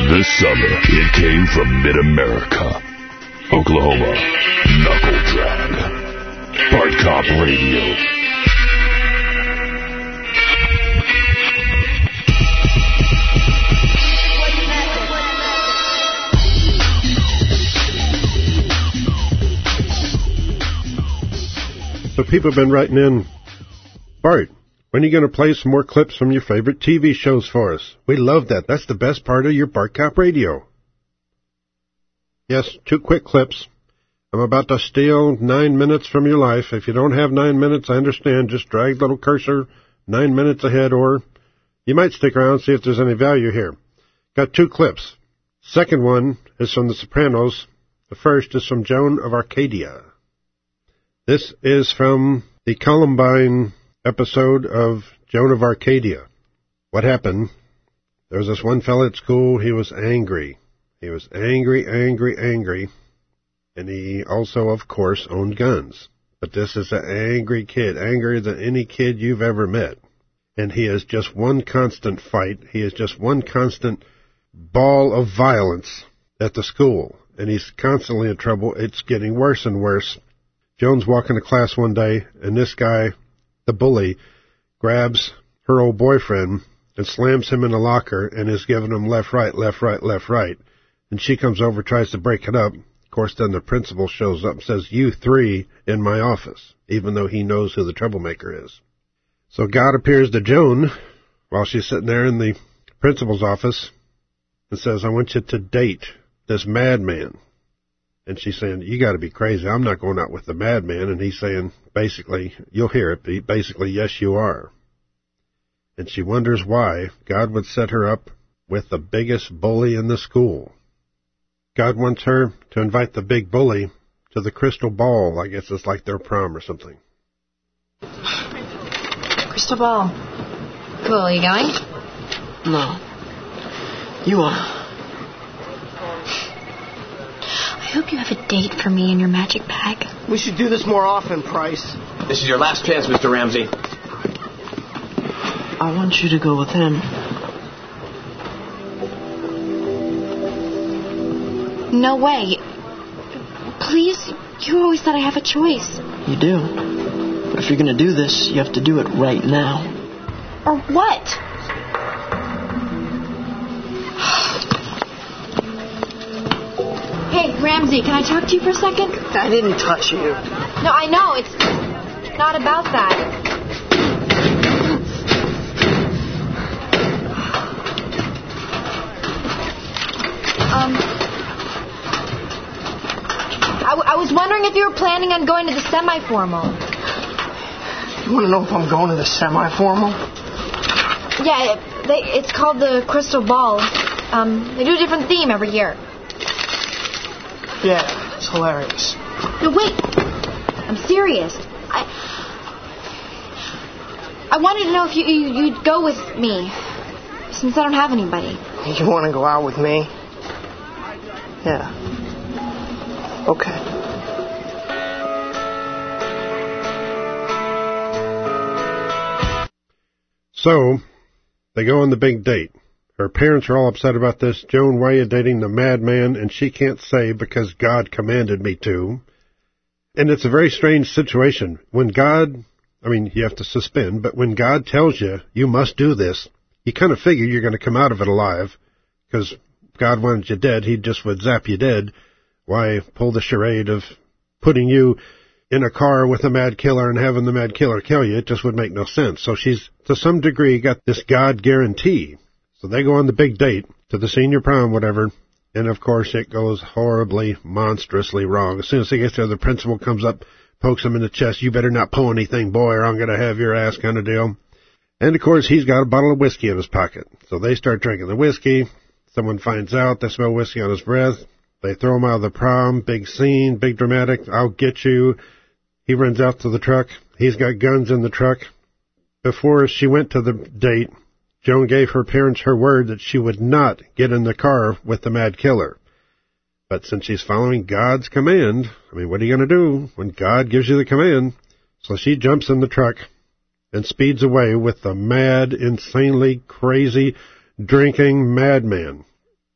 This summer, it came from mid-America, Oklahoma, Knuckle Drag, Bart Cop Radio. So people have been writing in, Bart, when are you going to play some more clips from your favorite TV shows for us? We love that. That's the best part of your Bart Cop Radio. Yes, 2 quick clips. I'm about to steal 9 minutes from your life. If you don't have 9 minutes, I understand. Just drag the little cursor 9 minutes ahead, or you might stick around and see if there's any value here. Got 2 clips. Second one is from The Sopranos. The first is from Joan of Arcadia. This is from the Columbine episode of Joan of Arcadia. What happened? There was this one fella at school. He was angry. He was angry. And he also, of course, owned guns. But this is an angry kid, angrier than any kid you've ever met. And he is just one constant fight. He is just one constant ball of violence at the school. And he's constantly in trouble. It's getting worse and worse. Joan's walking to class one day, and this guy, the bully, grabs her old boyfriend and slams him in the locker and is giving him left, right. And she comes over, tries to break it up. Of course, then the principal shows up and says, "You 3 in my office," even though he knows who the troublemaker is. So God appears to Joan while she's sitting there in the principal's office and says, "I want you to date this madman." And she's saying, "You got to be crazy. I'm not going out with the madman." And he's saying, basically, you'll hear it, basically, "Yes, you are." And she wonders why God would set her up with the biggest bully in the school. God wants her to invite the big bully to the crystal ball. I guess it's like their prom or something. Crystal ball. Cool, are you going? No. You are. I hope you have a date for me in your magic bag. We should do this more often, Price. This is your last chance, Mr. Ramsey. I want you to go with him. No way. Please, you always thought I have a choice. You do. But if you're going to do this, you have to do it right now. Or what? Hey, Ramsey, can I talk to you for a second? I didn't touch you. No, I know. It's not about that. I was wondering if you were planning on going to the semi-formal. You want to know if I'm going to the semi-formal? Yeah, it's called the Crystal Ball. They do a different theme every year. Yeah, it's hilarious. No, wait. I'm serious. I wanted to know if you'd go with me, since I don't have anybody. You want to go out with me? Yeah. Okay. So, they go on the big date. Her parents are all upset about this. "Joan, why are you dating the madman?" And she can't say, "Because God commanded me to." And it's a very strange situation. When God, you have to suspend, but when God tells you, you must do this, you kind of figure you're going to come out of it alive, because God wanted you dead. He just would zap you dead. Why pull the charade of putting you in a car with a mad killer and having the mad killer kill you? It just would make no sense. So she's, to some degree, got this God guarantee. So they go on the big date to the senior prom, whatever, and of course it goes horribly, monstrously wrong. As soon as he gets there, the principal comes up, pokes him in the chest. "You better not pull anything, boy, or I'm going to have your ass," kind of deal. And of course he's got a bottle of whiskey in his pocket. So they start drinking the whiskey. Someone finds out. They smell whiskey on his breath. They throw him out of the prom. Big scene, big dramatic. "I'll get you." He runs out to the truck. He's got guns in the truck. Before she went to the date, Joan gave her parents her word that she would not get in the car with the mad killer. But since she's following God's command, what are you going to do when God gives you the command? So she jumps in the truck and speeds away with the mad, insanely crazy, drinking madman.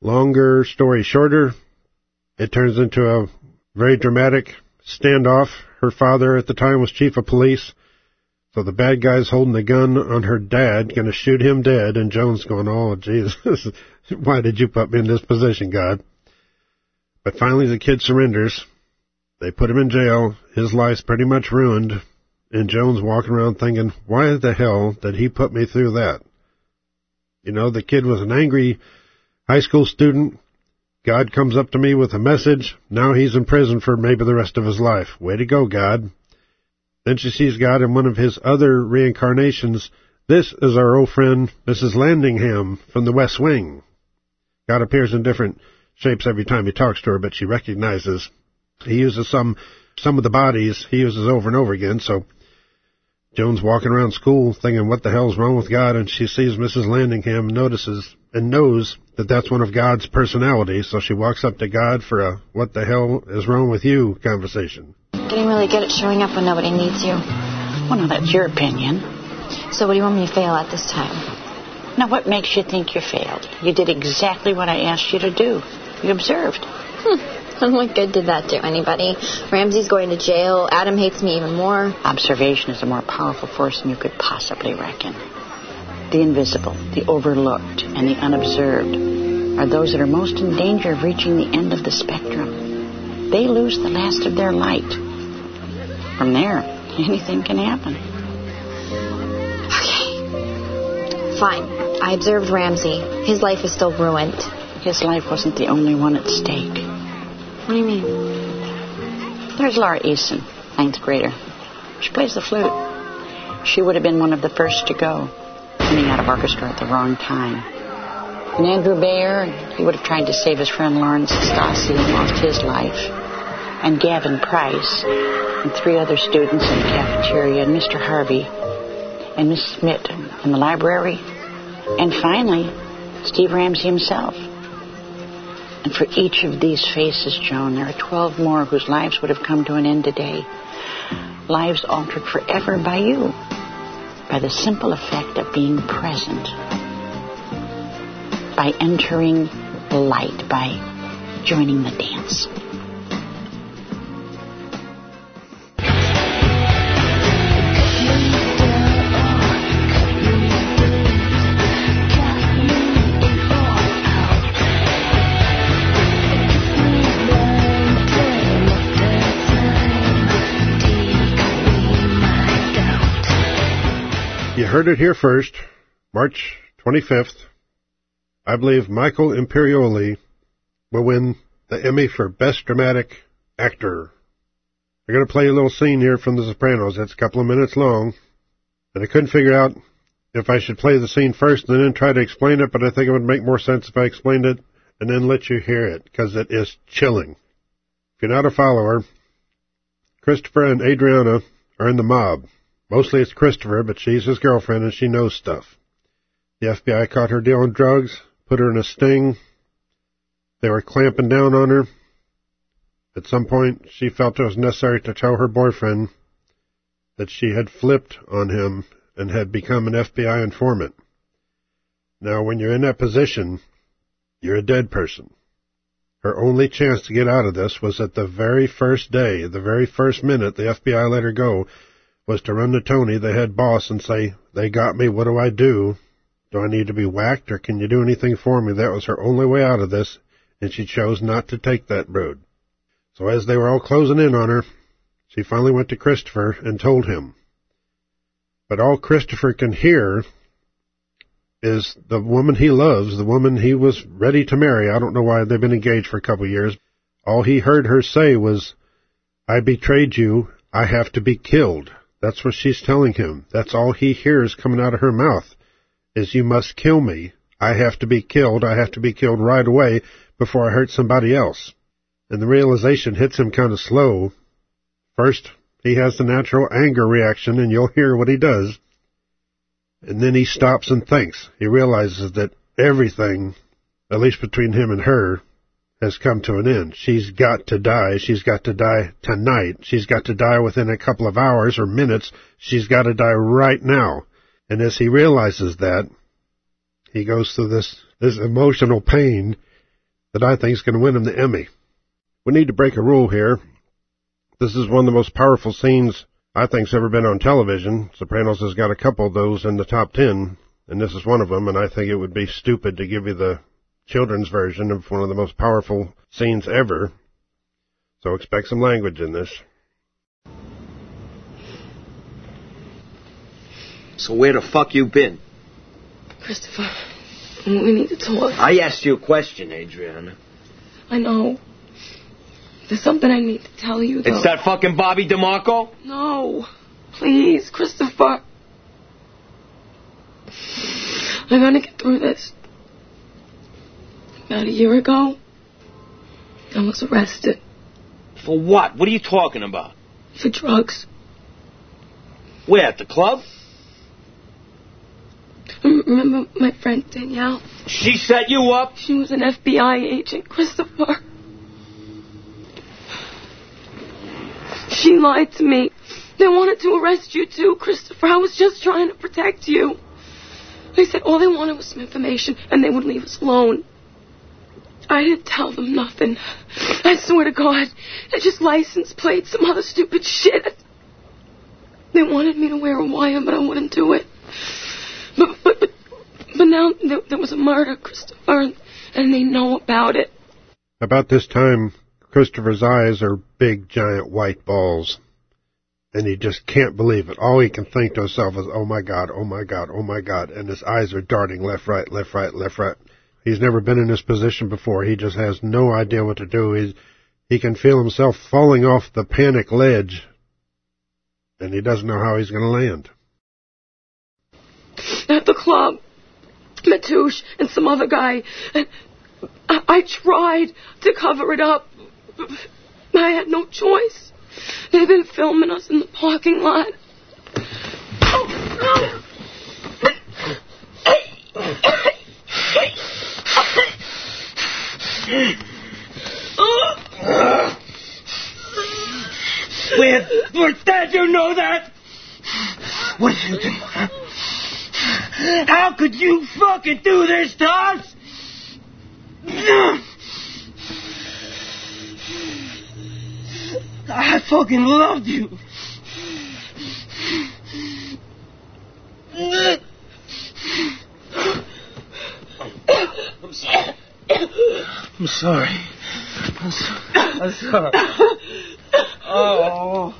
Longer story shorter, it turns into a very dramatic standoff. Her father at the time was chief of police, so the bad guy's holding the gun on her dad, going to shoot him dead, and Joan's going, oh, Jesus, why did you put me in this position, God? But finally the kid surrenders. They put him in jail. His life's pretty much ruined, and Joan's walking around thinking, why the hell did he put me through that? You know, the kid was an angry high school student. God comes up to me with a message. Now he's in prison for maybe the rest of his life. Way to go, God. Then she sees God in one of his other reincarnations. This is our old friend, Mrs. Landingham from the West Wing. God appears in different shapes every time he talks to her, but she recognizes. He uses some of the bodies he uses over and over again, so Joan's walking around school thinking, what the hell's wrong with God? And she sees Mrs. Landingham, notices and knows that that's one of God's personalities, so she walks up to God for a what the hell is wrong with you conversation. Getting really good at showing up when nobody needs you. Well, now, that's your opinion. So what do you want me to fail at this time? Now, what makes you think you failed? You did exactly what I asked you to do. You observed. And what good did that do anybody? Ramsey's going to jail. Adam hates me even more. Observation is a more powerful force than you could possibly reckon. The invisible, the overlooked, and the unobserved are those that are most in danger of reaching the end of the spectrum. They lose the last of their light. From there, anything can happen. Okay. Fine. I observed Ramsey. His life is still ruined. His life wasn't the only one at stake. What do you mean? There's Laura Eason, 9th grader. She plays the flute. She would have been one of the first to go, coming out of orchestra at the wrong time. And Andrew Bayer, he would have tried to save his friend Lawrence Stasi and lost his life. And Gavin Price, and 3 other students in the cafeteria, and Mr. Harvey, and Miss Smith in the library, and finally, Steve Ramsey himself. And for each of these faces, Joan, there are 12 more whose lives would have come to an end today. Lives altered forever by you, by the simple effect of being present, by entering the light, by joining the dance. You heard it here first, March 25th. I believe Michael Imperioli will win the Emmy for Best Dramatic Actor. I'm going to play a little scene here from The Sopranos. It's a couple of minutes long, and I couldn't figure out if I should play the scene first and then try to explain it, but I think it would make more sense if I explained it and then let you hear it, because it is chilling. If you're not a follower, Christopher and Adriana are in the mob. Mostly it's Christopher, but she's his girlfriend and she knows stuff. The FBI caught her dealing drugs, put her in a sting. They were clamping down on her. At some point, she felt it was necessary to tell her boyfriend that she had flipped on him and had become an FBI informant. Now, when you're in that position, you're a dead person. Her only chance to get out of this was at the very first day, the very first minute the FBI let her go, was to run to Tony, the head boss, and say, they got me, what do I do? Do I need to be whacked, or can you do anything for me? That was her only way out of this, and she chose not to take that road. So as they were all closing in on her, she finally went to Christopher and told him. But all Christopher can hear is the woman he loves, the woman he was ready to marry. I don't know why they've been engaged for a couple of years. All he heard her say was, I betrayed you, I have to be killed. That's what she's telling him. That's all he hears coming out of her mouth, is you must kill me. I have to be killed. I have to be killed right away before I hurt somebody else. And the realization hits him kind of slow. First, he has the natural anger reaction, and you'll hear what he does. And then he stops and thinks. He realizes that everything, at least between him and her, has come to an end. She's got to die. She's got to die tonight. She's got to die within a couple of hours or minutes. She's got to die right now. And as he realizes that, he goes through this emotional pain, that I think is going to win him the Emmy. We need to break a rule here. This is one of the most powerful scenes I think's ever been on television. Sopranos has got a couple of those in the top 10, and this is one of them, and I think it would be stupid to give you the children's version of one of the most powerful scenes ever. So expect some language in this. So where the fuck you been? Christopher, we need to talk. I asked you a question, Adriana. I know. There's something I need to tell you, though. It's that fucking Bobby DeMarco? No. Please, Christopher. I'm gonna get through this. About a year ago, I was arrested. For what? What are you talking about? For drugs. Where, at the club? Remember my friend Danielle? She set you up? She was an FBI agent, Christopher. She lied to me. They wanted to arrest you too, Christopher. I was just trying to protect you. They said all they wanted was some information and they would leave us alone. I didn't tell them nothing. I swear to God, I just license plates, some other stupid shit. They wanted me to wear a wire, but I wouldn't do it. But now there was a murder, Christopher, and they know about it. About this time, Christopher's eyes are big, giant white balls. And he just can't believe it. All he can think to himself is, oh my God, oh my God, oh my God. And his eyes are darting left, right, left, right, left, right. He's never been in this position before. He just has no idea what to do. He can feel himself falling off the panic ledge. And he doesn't know how he's going to land. At the club, Matouche and some other guy. And I tried to cover it up. I had no choice. They've been filming us in the parking lot. Where's Dad? You know that? What did you do? How could you fucking do this to us? I fucking loved you. I'm sorry. I'm sorry. Oh.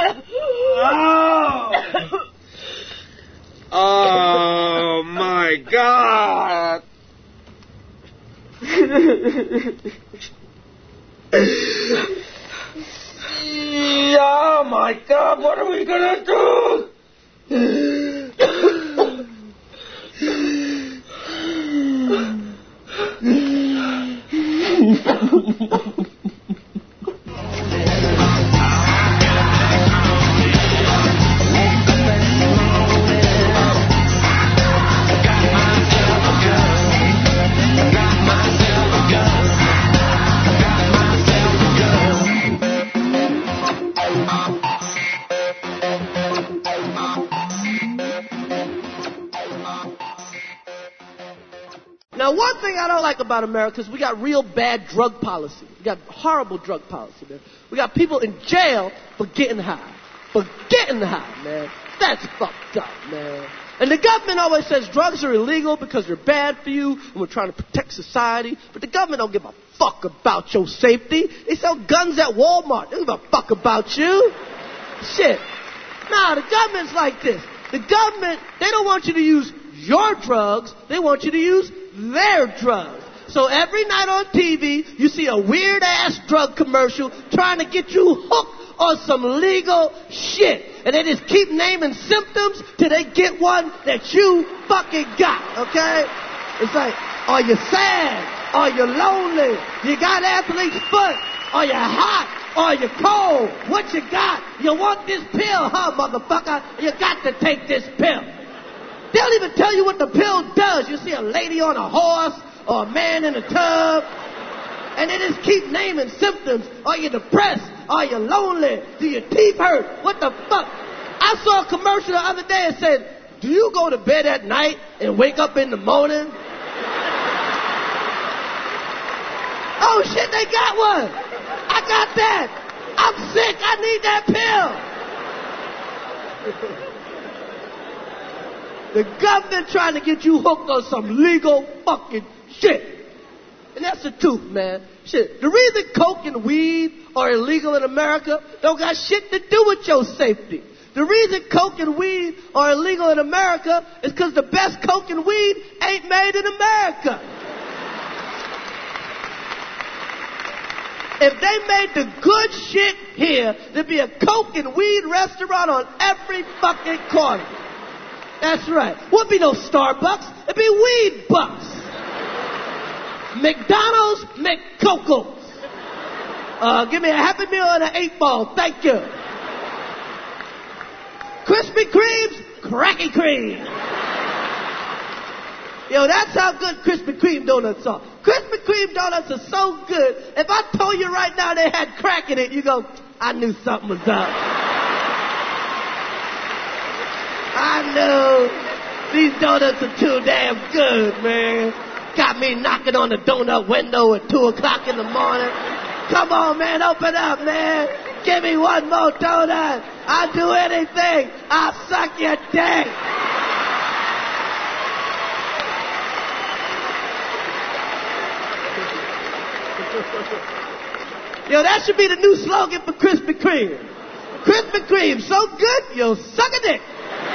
Oh my God. Oh my God, what are we gonna do? Now, one thing I don't like about America is we got real bad drug policy. We got horrible drug policy, man. We got people in jail for getting high. For getting high, man. That's fucked up, man. And the government always says drugs are illegal because they're bad for you and we're trying to protect society. But the government don't give a fuck about your safety. They sell guns at Walmart. They don't give a fuck about you. Shit. Nah, the government's like this. The government, they don't want you to use your drugs. They want you to use their drugs. So every night on TV, you see a weird-ass drug commercial trying to get you hooked on some legal shit. And they just keep naming symptoms till they get one that you fucking got, okay? It's like, are you sad? Are you lonely? You got athlete's foot? Are you hot? Are you cold? What you got? You want this pill, huh, motherfucker? You got to take this pill. They don't even tell you what the pill does. You see a lady on a horse or a man in a tub, and they just keep naming symptoms. Are you depressed? Are you lonely? Do your teeth hurt? What the fuck? I saw a commercial the other day that said, do you go to bed at night and wake up in the morning? Oh, shit, they got one. I got that. I'm sick. I need that pill. The government trying to get you hooked on some legal fucking shit. And that's the truth, man. Shit. The reason coke and weed are illegal in America don't got shit to do with your safety. The reason coke and weed are illegal in America is because the best coke and weed ain't made in America. If they made the good shit here, there'd be a coke and weed restaurant on every fucking corner. That's right. Wouldn't be no Starbucks. It'd be Weed Bucks. McDonald's McCocos. Give me a Happy Meal and an 8-ball. Thank you. Krispy Kreme's Cracky Cream. Yo, that's how good Krispy Kreme donuts are. Krispy Kreme donuts are so good. If I told you right now they had crack in it, you go, I knew something was up. I knew these donuts are too damn good, man. Got me knocking on the donut window at 2 o'clock in the morning. Come on, man, open up, man. Give me one more donut. I'll do anything. I'll suck your dick. Yo, that should be the new slogan for Krispy Kreme. Krispy Kreme, so good, you'll suck a dick.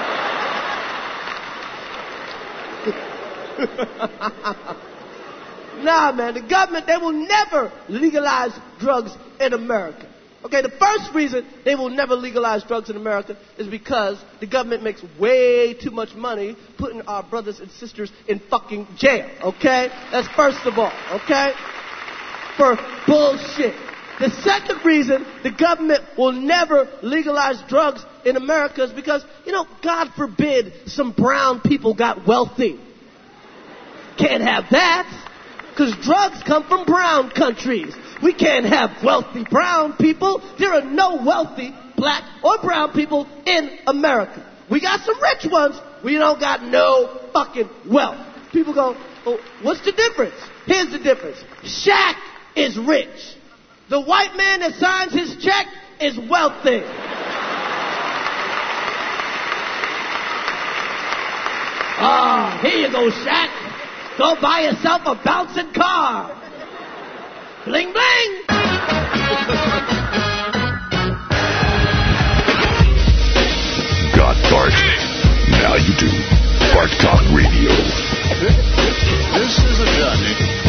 Nah, man, the government, they will never legalize drugs in America. Okay, the first reason they will never legalize drugs in America is because the government makes way too much money putting our brothers and sisters in fucking jail, okay? That's first of all, okay? For bullshit. The second reason the government will never legalize drugs in America is because, God forbid some brown people got wealthy. Can't have that, because drugs come from brown countries. We can't have wealthy brown people. There are no wealthy black or brown people in America. We got some rich ones. We don't got no fucking wealth. People go, oh, what's the difference? Here's the difference. Shaq is rich. The white man that signs his check is wealthy. Oh, here you go, Shaq. Go buy yourself a bouncing car. Bling, bling. Got Bart? Now you do. Bart Talk Radio. This is a journey